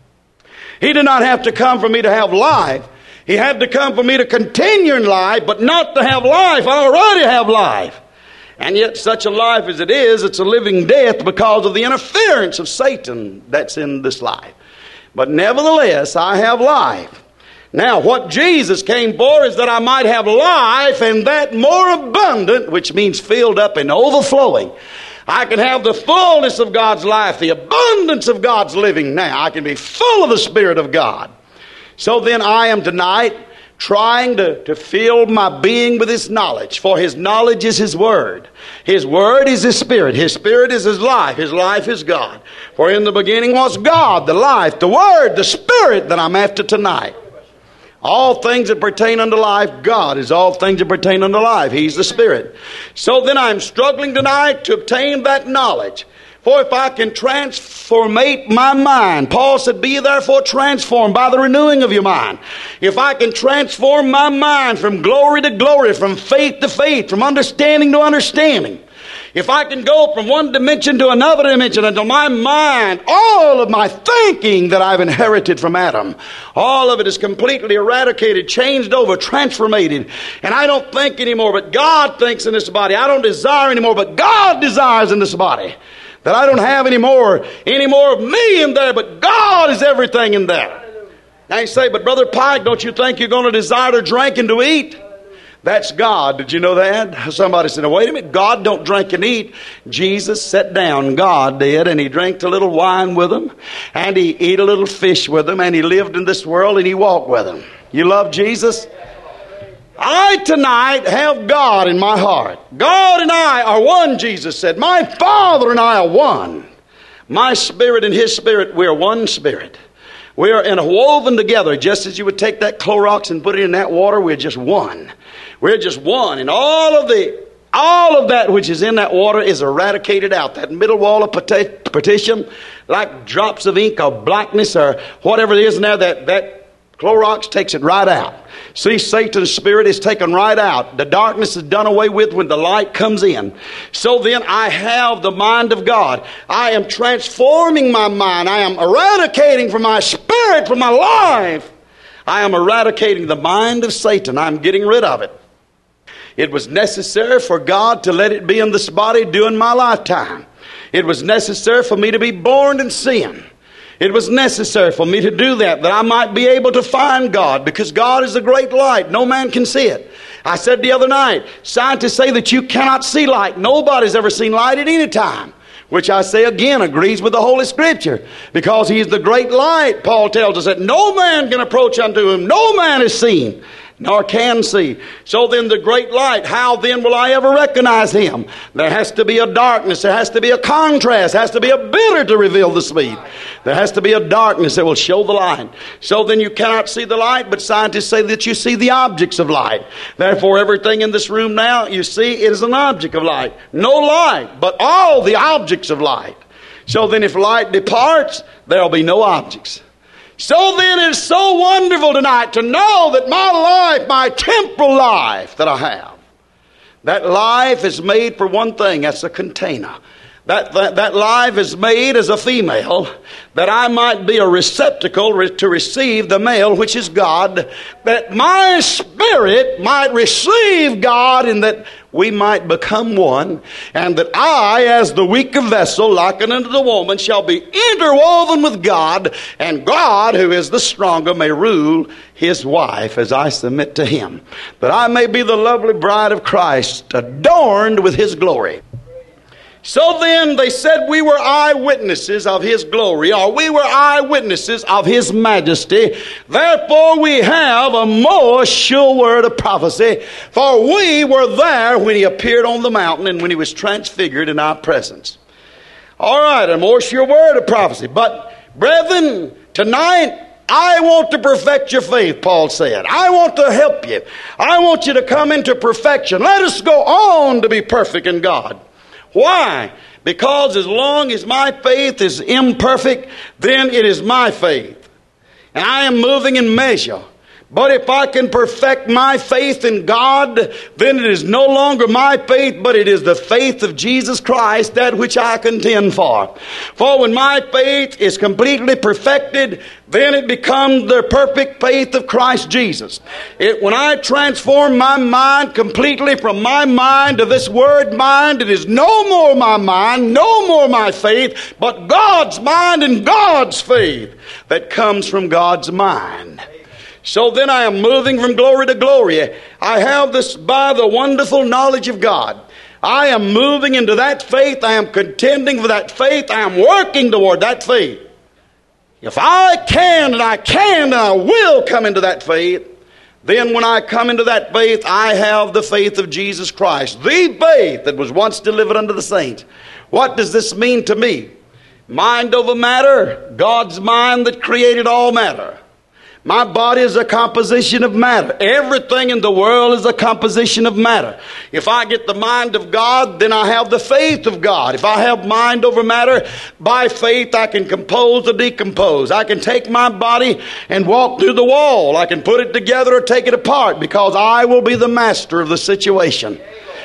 He did not have to come for me to have life. He had to come for me to continue in life, but not to have life. I already have life. And yet such a life as it is, it's a living death because of the interference of Satan that's in this life. But nevertheless, I have life. Now, what Jesus came for is that I might have life, and that more abundant, which means filled up and overflowing. I can have the fullness of God's life, the abundance of God's living now. I can be full of the Spirit of God. So then I am tonight trying to fill my being with His knowledge, for His knowledge is His Word. His Word is His Spirit. His Spirit is His life. His life is God. For in the beginning was God, the life, the Word, the Spirit that I'm after tonight. All things that pertain unto life, God is all things that pertain unto life. He's the Spirit. So then I'm struggling tonight to obtain that knowledge. For if I can transformate my mind, Paul said, be ye therefore transformed by the renewing of your mind. If I can transform my mind from glory to glory, from faith to faith, from understanding to understanding, if I can go from one dimension to another dimension until my mind, all of my thinking that I've inherited from Adam, all of it is completely eradicated, changed over, transformated. And I don't think anymore, but God thinks in this body. I don't desire anymore, but God desires in this body. That I don't have any more of me in there, but God is everything in there. Now you say, but Brother Pike, don't you think you're going to desire to drink and to eat? That's God. Did you know that? Somebody said, wait a minute, God don't drink and eat. Jesus sat down, God did, and He drank a little wine with them, and He ate a little fish with them, and He lived in this world, and He walked with them. You love Jesus? I tonight have God in my heart. God and I are one, Jesus said. My Father and I are one. My spirit and His spirit, we are one spirit. We are interwoven together, just as you would take that Clorox and put it in that water. We're just one. We're just one. And all of that which is in that water is eradicated out. That middle wall of partition, like drops of ink or blackness or whatever it is in there, that Clorox takes it right out. See, Satan's spirit is taken right out. The darkness is done away with when the light comes in. So then I have the mind of God. I am transforming my mind. I am eradicating from my spirit, from my life. I am eradicating the mind of Satan. I'm getting rid of it. It was necessary for God to let it be in this body during my lifetime. It was necessary for me to be born in sin. It was necessary for me to do that I might be able to find God, because God is a great light. No man can see it. I said the other night, scientists say that you cannot see light. Nobody's ever seen light at any time, which I say again agrees with the Holy Scripture, because He is the great light. Paul tells us that no man can approach unto Him. No man has seen, nor can see. So then the great light, how then will I ever recognize Him? There has to be a darkness. There has to be a contrast. There has to be a bitter to reveal the sweet. There has to be a darkness that will show the light. So then you cannot see the light, but scientists say that you see the objects of light. Therefore, everything in this room now, you see, it is an object of light. No light, but all the objects of light. So then if light departs, there will be no objects. So then it is so wonderful tonight to know that my life, my temporal life that I have, that life is made for one thing. That's a container. That life is made as a female, that I might be a receptacle to receive the male, which is God, that my spirit might receive God, and that we might become one, and that I, as the weaker vessel, likened unto the woman, shall be interwoven with God, and God, who is the stronger, may rule his wife as I submit to him, that I may be the lovely bride of Christ, adorned with his glory. So then they said we were eyewitnesses of his glory, or we were eyewitnesses of his majesty. Therefore we have a more sure word of prophecy, for we were there when he appeared on the mountain and when he was transfigured in our presence. All right, a more sure word of prophecy. But brethren, tonight I want to perfect your faith, Paul said. I want to help you. I want you to come into perfection. Let us go on to be perfect in God. Why? Because as long as my faith is imperfect, then it is my faith. And I am moving in measure. But if I can perfect my faith in God, then it is no longer my faith, but it is the faith of Jesus Christ, that which I contend for. For when my faith is completely perfected, then it becomes the perfect faith of Christ Jesus. When I transform my mind completely from my mind to this word mind, it is no more my mind, no more my faith, but God's mind and God's faith that comes from God's mind. So then I am moving from glory to glory. I have this by the wonderful knowledge of God. I am moving into that faith. I am contending for that faith. I am working toward that faith. If I can and I will come into that faith, then when I come into that faith, I have the faith of Jesus Christ, the faith that was once delivered unto the saints. What does this mean to me? Mind over matter, God's mind that created all matter. My body is a composition of matter. Everything in the world is a composition of matter. If I get the mind of God, then I have the faith of God. If I have mind over matter, by faith I can compose or decompose. I can take my body and walk through the wall. I can put it together or take it apart, because I will be the master of the situation.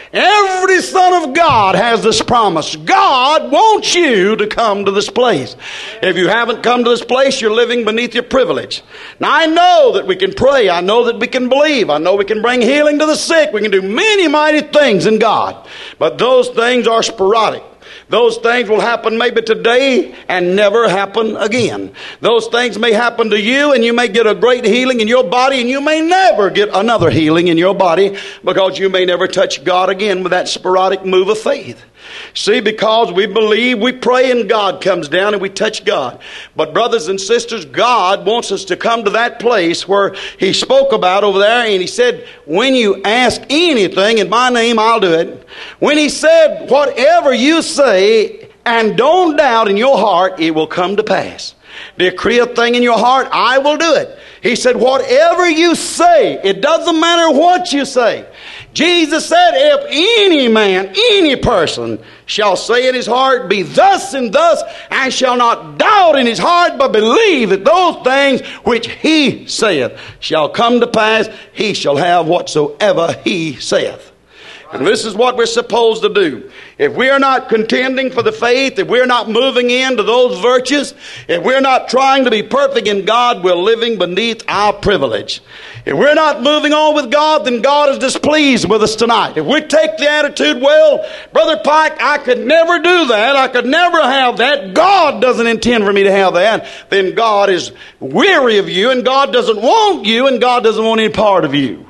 Every son of God has this promise. God wants you to come to this place. If you haven't come to this place, you're living beneath your privilege. Now, I know that we can pray. I know that we can believe. I know we can bring healing to the sick. We can do many mighty things in God. But those things are sporadic. Those things will happen maybe today and never happen again. Those things may happen to you, and you may get a great healing in your body, and you may never get another healing in your body, because you may never touch God again with that sporadic move of faith. See, because we believe, we pray, and God comes down and we touch God. But brothers and sisters, God wants us to come to that place where he spoke about over there, and he said, when you ask anything in my name, I'll do it. When he said, whatever you say and don't doubt in your heart, it will come to pass. Decree a thing in your heart, I will do it. He said, whatever you say, it doesn't matter what you say. Jesus said, if any man, any person shall say in his heart, be thus and thus, and shall not doubt in his heart, but believe that those things which he saith shall come to pass, he shall have whatsoever he saith. And this is what we're supposed to do. If we are not contending for the faith, if we're not moving into those virtues, if we're not trying to be perfect in God, we're living beneath our privilege. If we're not moving on with God, then God is displeased with us tonight. If we take the attitude, well, Brother Pike, I could never do that. I could never have that. God doesn't intend for me to have that. Then God is weary of you, and God doesn't want you, and God doesn't want any part of you.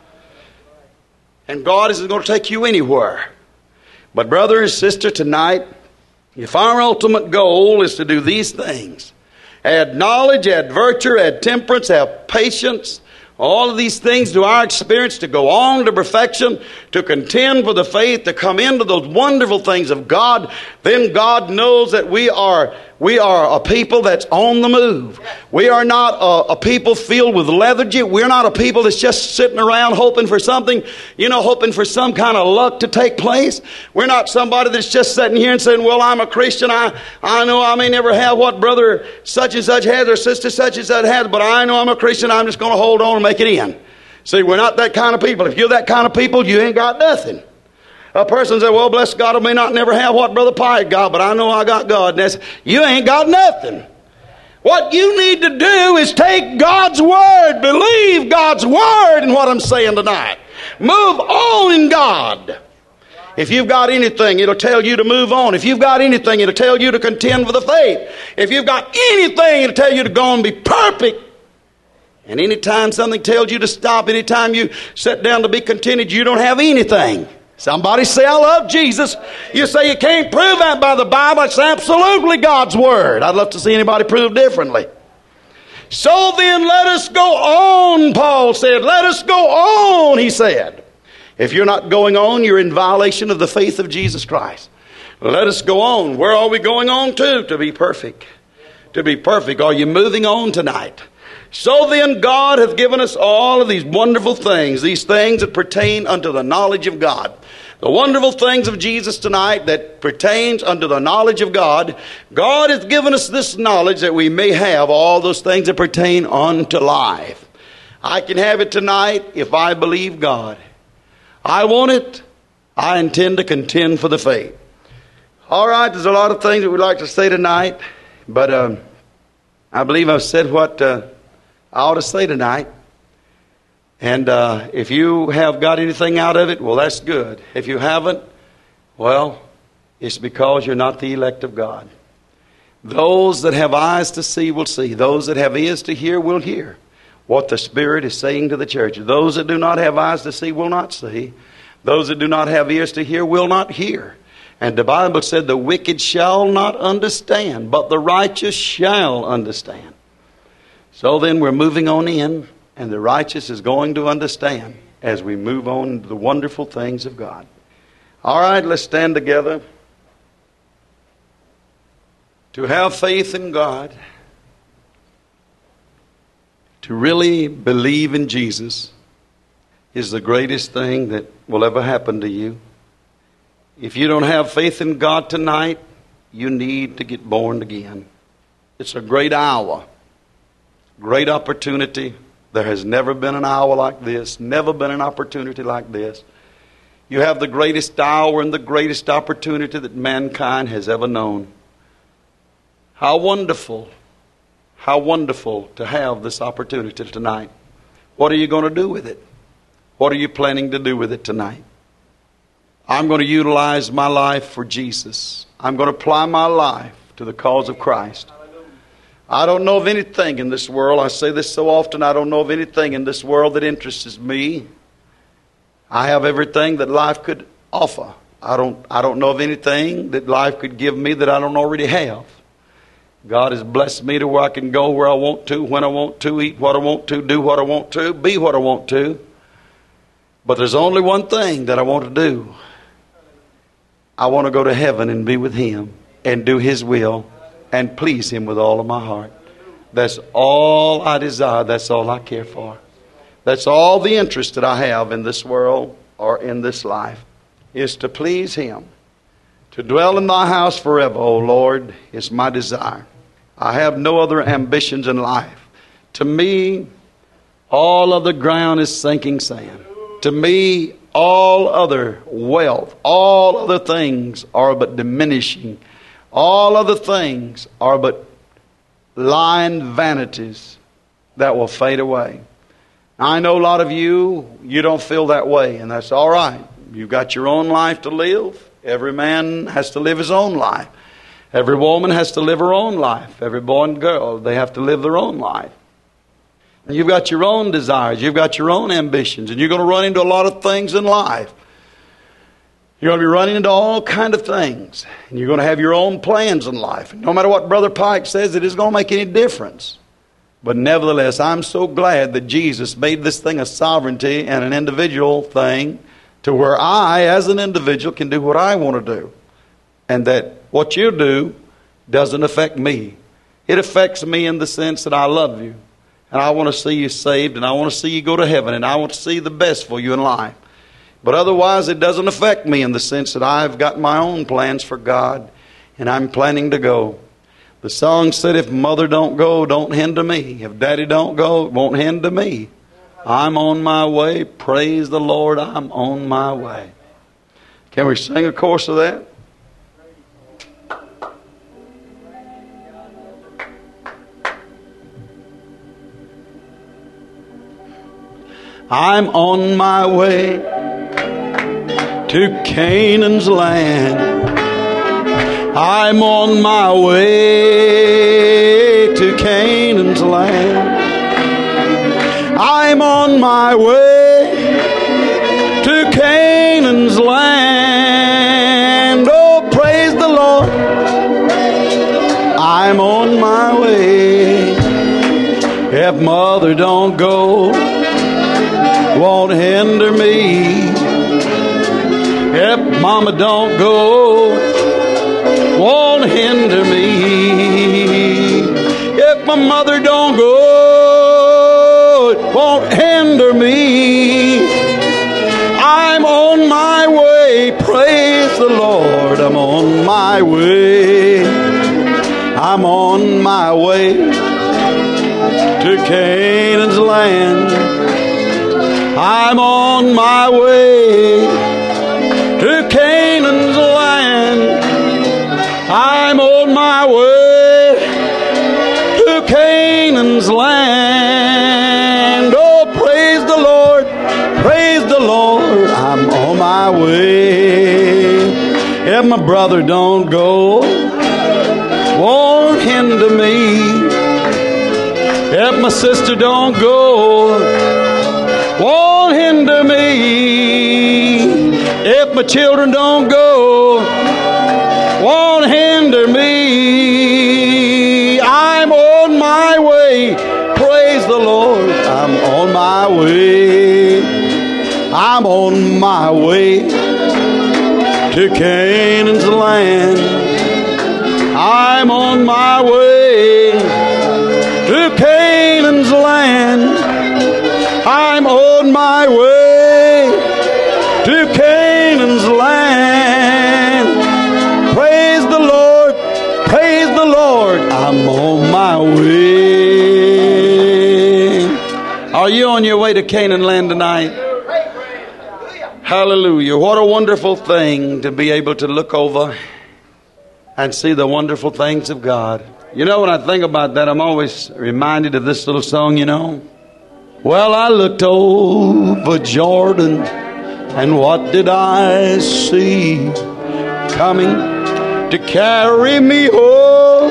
And God isn't going to take you anywhere. But brother and sister, tonight, if our ultimate goal is to do these things, add knowledge, add virtue, add temperance, have patience, all of these things to our experience, to go on to perfection, to contend for the faith, to come into those wonderful things of God, then God knows that we are a people that's on the move. We are not a people filled with lethargy. We're not a people that's just sitting around hoping for something, hoping for some kind of luck to take place. We're not somebody that's just sitting here and saying, well, I'm a Christian. I know I may never have what brother such and such has or sister such and such has, but I know I'm a Christian. I'm just going to hold on and make it in. See, we're not that kind of people. If you're that kind of people, you ain't got nothing. A person said, well, bless God, I may not never have what Brother Pike got, but I know I got God. And that's, you ain't got nothing. What you need to do is take God's Word, believe God's Word in what I'm saying tonight. Move on in God. If you've got anything, it'll tell you to move on. If you've got anything, it'll tell you to contend for the faith. If you've got anything, it'll tell you to go and be perfect. And anytime something tells you to stop, anytime you sit down to be contented, you don't have anything. Somebody say, I love Jesus. You say you can't prove that by the Bible. It's absolutely God's Word. I'd love to see anybody prove differently. So then let us go on, Paul said. Let us go on, he said. If you're not going on, you're in violation of the faith of Jesus Christ. Let us go on. Where are we going on to? To be perfect. To be perfect. Are you moving on tonight? So then God hath given us all of these wonderful things, these things that pertain unto the knowledge of God. The wonderful things of Jesus tonight that pertains unto the knowledge of God. God hath given us this knowledge that we may have all those things that pertain unto life. I can have it tonight if I believe God. I want it. I intend to contend for the faith. All right, there's a lot of things that we'd like to say tonight, but I believe I've said what I ought to say tonight. And if you have got anything out of it, well, that's good. If you haven't, well, it's because you're not the elect of God. Those that have eyes to see will see. Those that have ears to hear will hear what the Spirit is saying to the church. Those that do not have eyes to see will not see. Those that do not have ears to hear will not hear. And the Bible said the wicked shall not understand, but the righteous shall understand. So then we're moving on in, and the righteous is going to understand as we move on to the wonderful things of God. All right, let's stand together. To have faith in God, to really believe in Jesus, is the greatest thing that will ever happen to you. If you don't have faith in God tonight, you need to get born again. It's a great hour, great opportunity. There has never been an hour like this, never been an opportunity like this. You have the greatest hour and the greatest opportunity that mankind has ever known. How wonderful to have this opportunity tonight. What are you going to do with it? What are you planning to do with it tonight? I'm going to utilize my life for Jesus. I'm going to apply my life to the cause of Christ. I don't know of anything in this world. I say this so often. I don't know of anything in this world that interests me. I have everything that life could offer. I don't know of anything that life could give me that I don't already have. God has blessed me to where I can go where I want to, when I want to, eat what I want to, do what I want to, be what I want to. But there's only one thing that I want to do. I want to go to heaven and be with Him and do His will and please Him with all of my heart. That's all I desire. That's all I care for. That's all the interest that I have in this world or in this life, is to please Him. To dwell in Thy house forever, O Lord, is my desire. I have no other ambitions in life. To me, all other ground is sinking sand. To me, all other wealth, all other things are but diminishing. All other things are but lying vanities that will fade away. I know a lot of you don't feel that way, and that's all right. You've got your own life to live. Every man has to live his own life. Every woman has to live her own life. Every boy and girl, they have to live their own life. And you've got your own desires. You've got your own ambitions. And you're going to run into a lot of things in life. You're going to be running into all kinds of things. And you're going to have your own plans in life. And no matter what Brother Pike says, it isn't going to make any difference. But nevertheless, I'm so glad that Jesus made this thing a sovereignty and an individual thing, to where I, as an individual, can do what I want to do. And that what you do doesn't affect me. It affects me in the sense that I love you. And I want to see you saved. And I want to see you go to heaven. And I want to see the best for you in life. But otherwise, it doesn't affect me in the sense that I've got my own plans for God. And I'm planning to go. The song said, if mother don't go, don't hinder me. If daddy don't go, it won't hinder me. I'm on my way. Praise the Lord, I'm on my way. Can we sing a chorus of that? I'm on my way to Canaan's land. I'm on my way to Canaan's land. I'm on my way to Canaan's land. Oh, praise the Lord. I'm on my way. If mother don't go, won't hinder me. If mama don't go, won't hinder me. If my mother don't go, it won't hinder me. I'm on my way, praise the Lord. I'm on my way. I'm on my way to Canaan's land. I'm on my way to Canaan's land. I'm on my way to Canaan's land. Oh, praise the Lord, praise the Lord. I'm on my way. If my brother don't go, won't hinder me. If my sister don't go, won't hinder me. If my children don't go, won't hinder me. I'm on my way, praise the Lord. I'm on my way. I'm on my way to Canaan's land. I'm on my way to Canaan's land. I'm on my way to Canaan's land. Praise the Lord, praise the Lord. I'm on my way. Are you on your way to Canaan land tonight? Hallelujah. What a wonderful thing to be able to look over and see the wonderful things of God. You know, when I think about that, I'm always reminded of this little song, you know. Well, I looked over Jordan, and what did I see? Coming to carry me home.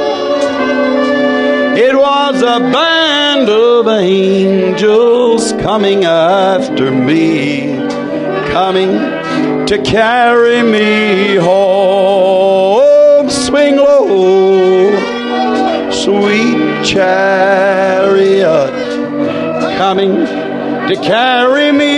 It was a band of angels coming after me, coming to carry me home. Swing low, sweet chariot, coming to carry me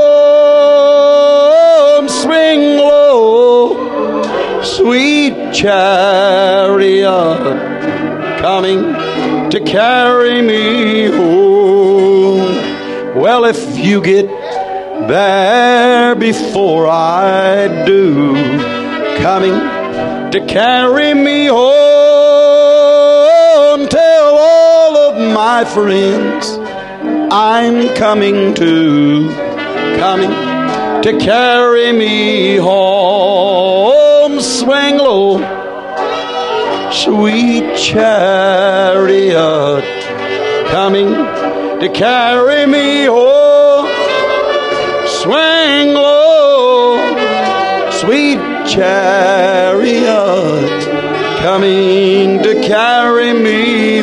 home. Swing low, sweet chariot, coming to carry me home. Well, if you get there before I do, coming to carry me home, tell all of my friends I'm coming to carry me home. Swing low, sweet chariot, coming to carry me home. Swing low, sweet chariot, coming to carry me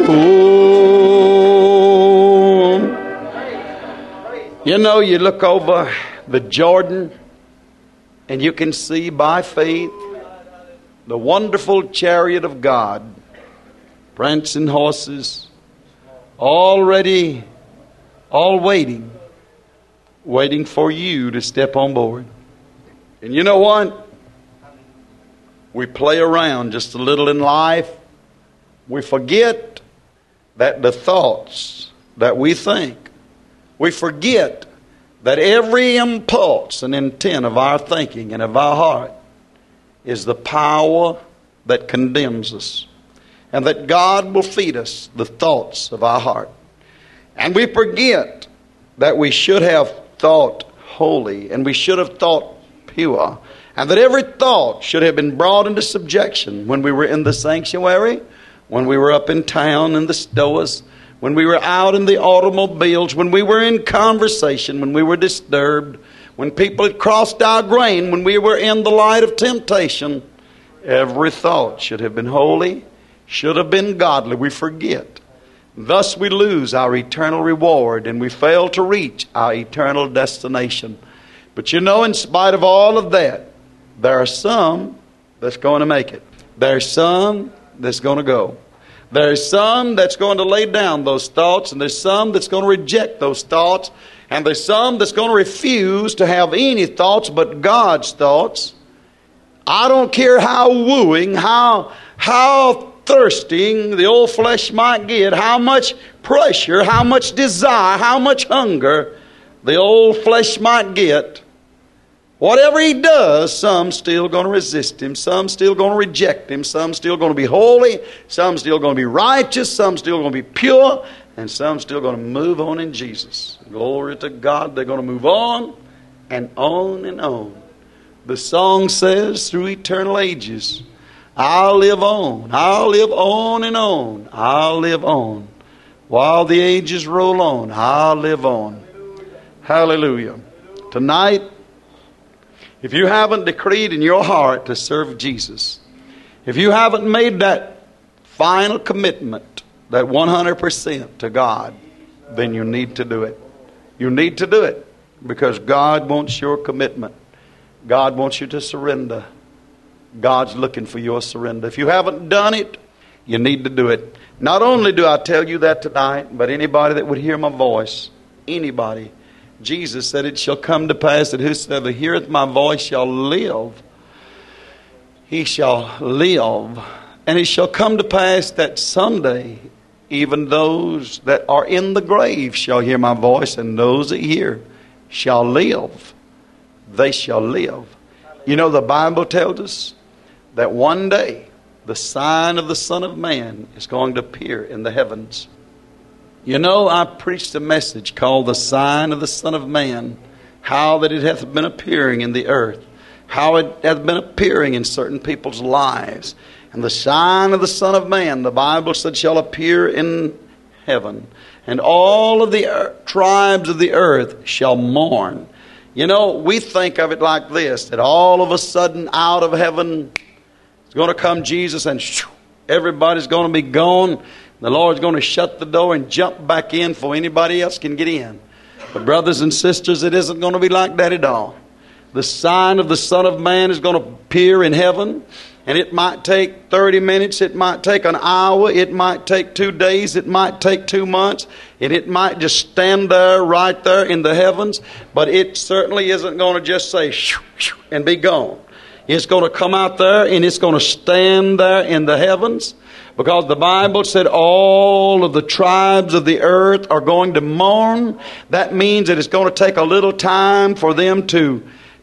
home. You know, you look over the Jordan and you can see by faith the wonderful chariot of God, prancing horses, all ready, all waiting for you to step on board. And you know what? We play around just a little in life. We forget that the thoughts that we think, we forget that every impulse and intent of our thinking and of our heart is the power that condemns us, and that God will feed us the thoughts of our heart. And we forget that we should have thought holy, and we should have thought pure, And that every thought should have been brought into subjection when we were in the sanctuary, when we were up in town in the stores, when we were out in the automobiles, when we were in conversation, when we were disturbed, when people had crossed our grain, when we were in the light of temptation. Every thought should have been holy, should have been godly. We forget. Thus we lose our eternal reward and we fail to reach our eternal destination. But you know, in spite of all of that, there are some that's going to make it. There's some that's going to go. There's some that's going to lay down those thoughts, and there's some that's going to reject those thoughts, and there's some that's going to refuse to have any thoughts but God's thoughts. I don't care how wooing, how thirsting the old flesh might get, how much pressure, how much desire, how much hunger the old flesh might get. Whatever he does, some still going to resist him, some still going to reject him, some still going to be holy, some still going to be righteous, some still going to be pure, and some still going to move on in Jesus. Glory to God, they're going to move on and on and on. The song says, through eternal ages, I'll live on and on, I'll live on. While the ages roll on, I'll live on. Hallelujah. Tonight, if you haven't decreed in your heart to serve Jesus, if you haven't made that final commitment, that 100% to God, then you need to do it. You need to do it because God wants your commitment. God wants you to surrender. God's looking for your surrender. If you haven't done it, you need to do it. Not only do I tell you that tonight, but anybody that would hear my voice, anybody, Jesus said, it shall come to pass that whosoever heareth my voice shall live. He shall live. And it shall come to pass that someday, even those that are in the grave shall hear my voice, and those that hear shall live. They shall live. You know, the Bible tells us that one day the sign of the Son of Man is going to appear in the heavens. You know, I preached a message called The Sign of the Son of Man, how that it hath been appearing in the earth, how it hath been appearing in certain people's lives. And the sign of the Son of Man, the Bible said, shall appear in heaven. And all of the tribes of the earth shall mourn. You know, we think of it like this, that all of a sudden out of heaven is going to come Jesus and everybody's going to be gone. The Lord's going to shut the door and jump back in before anybody else can get in. But brothers and sisters, it isn't going to be like that at all. The sign of the Son of Man is going to appear in heaven. And it might take 30 minutes. It might take an hour. It might take 2 days. It might take 2 months. And it might just stand there, right there in the heavens. But it certainly isn't going to just say, shoo, shoo, and be gone. It's going to come out there and it's going to stand there in the heavens. Because the Bible said all of the tribes of the earth are going to mourn. That means that it's going to take a little time for them to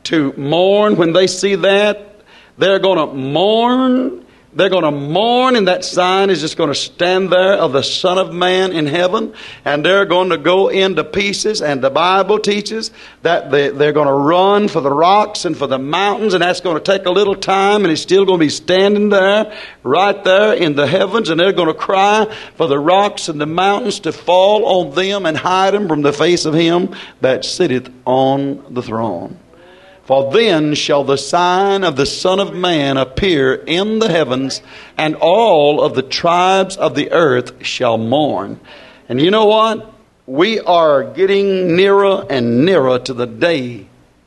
mourn when they see that. They're going to mourn. They're going to mourn, and that sign is just going to stand there of the Son of Man in heaven, and they're going to go into pieces. And the Bible teaches that they're going to run for the rocks and for the mountains, and that's going to take a little time, and it's still going to be standing there, right there in the heavens, and they're going to cry for the rocks and the mountains to fall on them and hide them from the face of Him that sitteth on the throne. For then shall the sign of the Son of Man appear in the heavens, and all of the tribes of the earth shall mourn. And you know what? We are getting nearer and nearer to the day,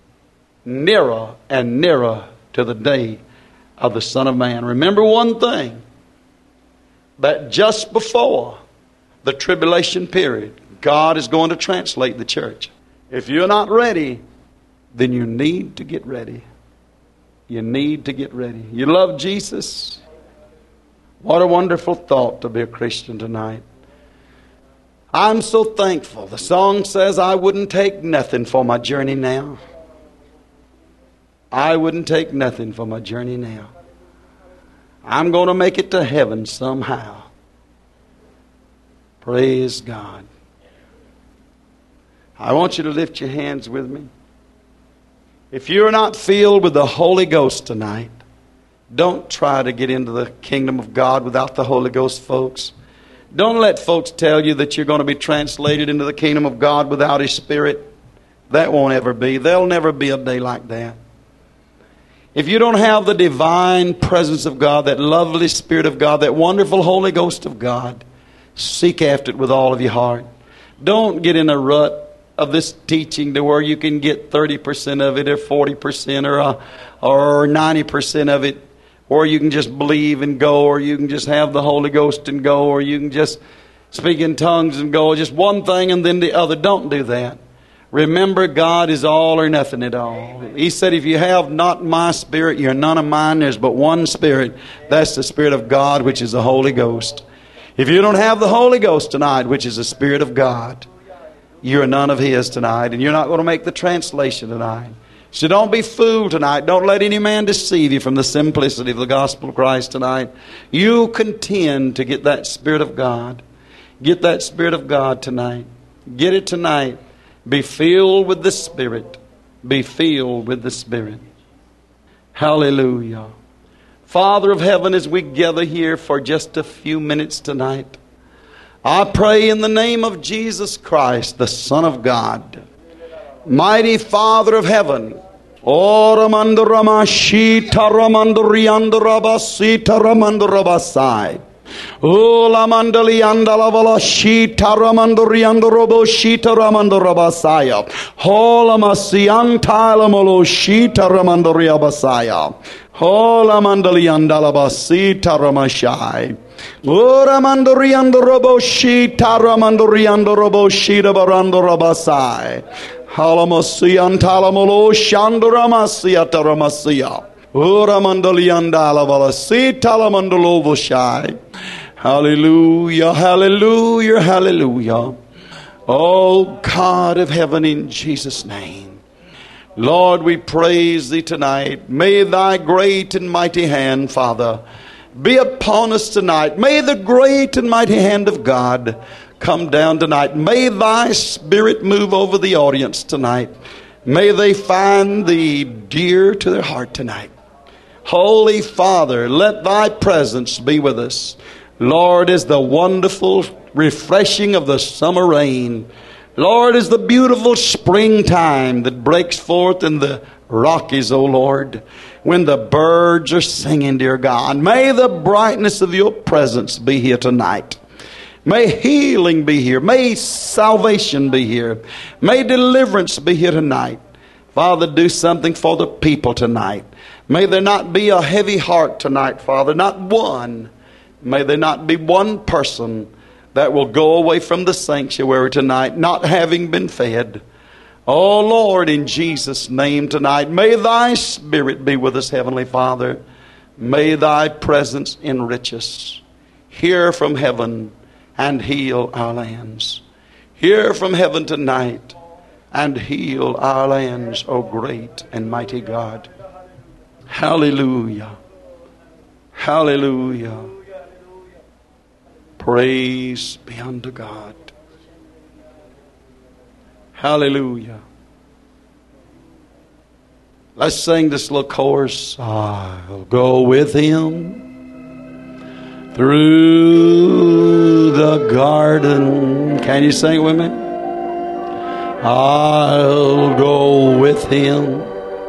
nearer and nearer to the day of the Son of Man. Remember one thing, that just before the tribulation period, God is going to translate the church. If you're not ready, then you need to get ready. You need to get ready. You love Jesus? What a wonderful thought to be a Christian tonight. I'm so thankful. The song says, I wouldn't take nothing for my journey now. I wouldn't take nothing for my journey now. I'm going to make it to heaven somehow. Praise God. I want you to lift your hands with me. If you're not filled with the Holy Ghost tonight, don't try to get into the kingdom of God without the Holy Ghost, folks. Don't let folks tell you that you're going to be translated into the kingdom of God without His Spirit. That won't ever be. There'll never be a day like that. If you don't have the divine presence of God, that lovely Spirit of God, that wonderful Holy Ghost of God, seek after it with all of your heart. Don't get in a rut of this teaching to where you can get 30% of it or 40% or 90% of it, or you can just believe and go, or you can just have the Holy Ghost and go, or you can just speak in tongues and go. Just one thing and then the other. Don't do that. Remember, God is all or nothing at all. He said, if you have not my Spirit, you're none of mine. There's but one Spirit. That's the Spirit of God, which is the Holy Ghost. If you don't have the Holy Ghost tonight, which is the Spirit of God, you're none of His tonight, and you're not going to make the translation tonight. So don't be fooled tonight. Don't let any man deceive you from the simplicity of the gospel of Christ tonight. You contend to get that Spirit of God. Get that Spirit of God tonight. Get it tonight. Be filled with the Spirit. Be filled with the Spirit. Hallelujah. Father of heaven, as we gather here for just a few minutes tonight, I pray in the name of Jesus Christ, the Son of God, mighty Father of heaven, Oramanda Ramashita Ramanda Rianda Rabasita Ramanda Rabasai. Ula mandali andala vala shita ramando riando robo shita ramando rabasaya. Hola masiantala molo shita ramando riabasaya. Hola mandali andala basita ramashai. Ura mando riando robo shita ramando riando robo shita barando rabasai. Hala masiantala molo shando ramasia taramasia. Hallelujah, hallelujah, hallelujah. Oh God of heaven, in Jesus' name. Lord, we praise Thee tonight. May Thy great and mighty hand, Father, be upon us tonight. May the great and mighty hand of God come down tonight. May Thy Spirit move over the audience tonight. May they find Thee dear to their heart tonight. Holy Father, let Thy presence be with us. Lord, is the wonderful refreshing of the summer rain. Lord, is the beautiful springtime that breaks forth in the Rockies, O Lord, when the birds are singing, dear God. May the brightness of Your presence be here tonight. May healing be here. May salvation be here. May deliverance be here tonight. Father, do something for the people tonight. May there not be a heavy heart tonight, Father. Not one. May there not be one person that will go away from the sanctuary tonight not having been fed. Oh Lord, in Jesus' name tonight, may Thy Spirit be with us, Heavenly Father. May Thy presence enrich us. Hear from heaven and heal our lands. Hear from heaven tonight and heal our lands, O great and mighty God. Hallelujah. Hallelujah. Praise be unto God. Hallelujah. Let's sing this little chorus. I'll go with Him through the garden. Can you sing it with me? I'll go with Him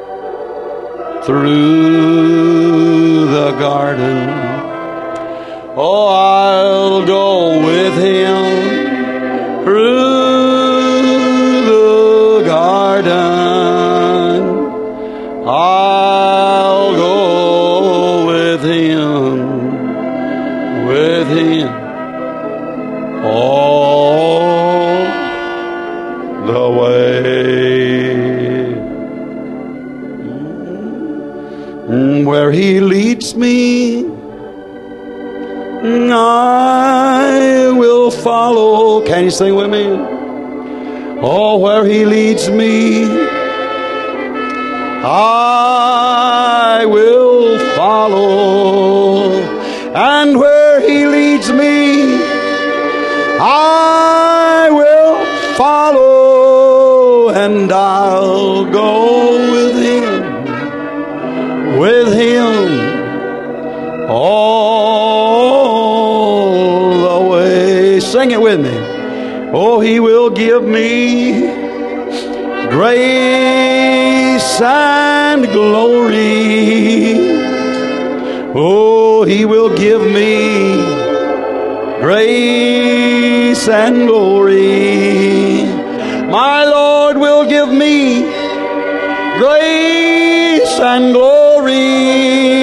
through the garden. Oh, I'll go with Him through the garden. I'll go with Him all the way. Where He leads me, I will follow. Can you sing with me? Oh, where He leads me, I will follow. And where He leads me, I will follow. And I'll go with Him all the way. Sing it with me. Oh, He will give me grace and glory. Oh, He will give me grace and glory. My Lord will give me grace and glory.